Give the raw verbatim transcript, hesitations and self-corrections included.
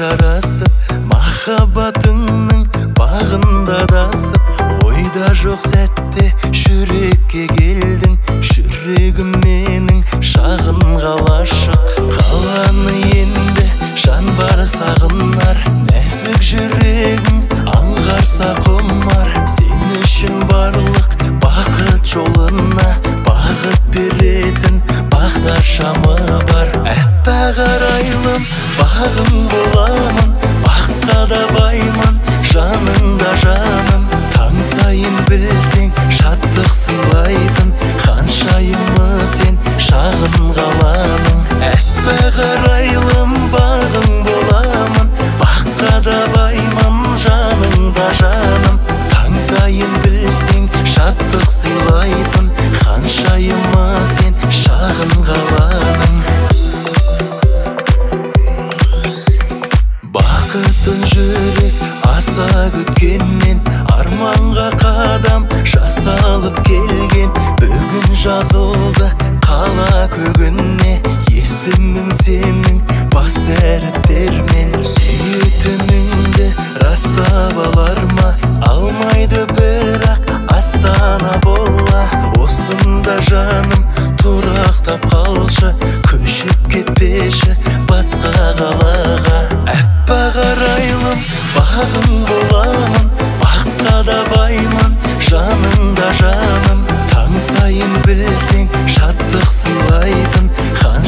жарасып, махаббатыңның бағында адасып, ойда жоқ сәтте жүрекке келдің. Жүрегім менің шағын қалашық, қаланы енді жан бар сағынар. Нәзік жүрегім аңғарса құмар, сен үшін барлық бақыт жолына бағыт беретін бағдаршамы бар. Әппақ арайлым, бағың боламын, баққа да баймын, жаныңда жаным. Таң сайын білсең шаттық сыйлайтын, ханшайымы сен шағын қаланың. Әппақ арайлым, бағың боламын, баққа да баймын, жаныңда жаным. Таң сайын білсең шаттық сыйлайтын, ханшайымы сен шағын қаланың. Бақытын жүрек аса күткеннен, арманға қадам жасалып келген. Бүгін жазылды қала көгіне, есімің сенің бас әріптермен. Сүйетініңді растап алар ма, алмайды бірақ астана бола. Осында жаным тұрақтап қалшы, көшіп кетпеші басқа қалаға. Әппақ арайлым, бағың боламын, баққа да баймын, жаныңда жаным. Таң сайын білсең шаттық сыйлайтын,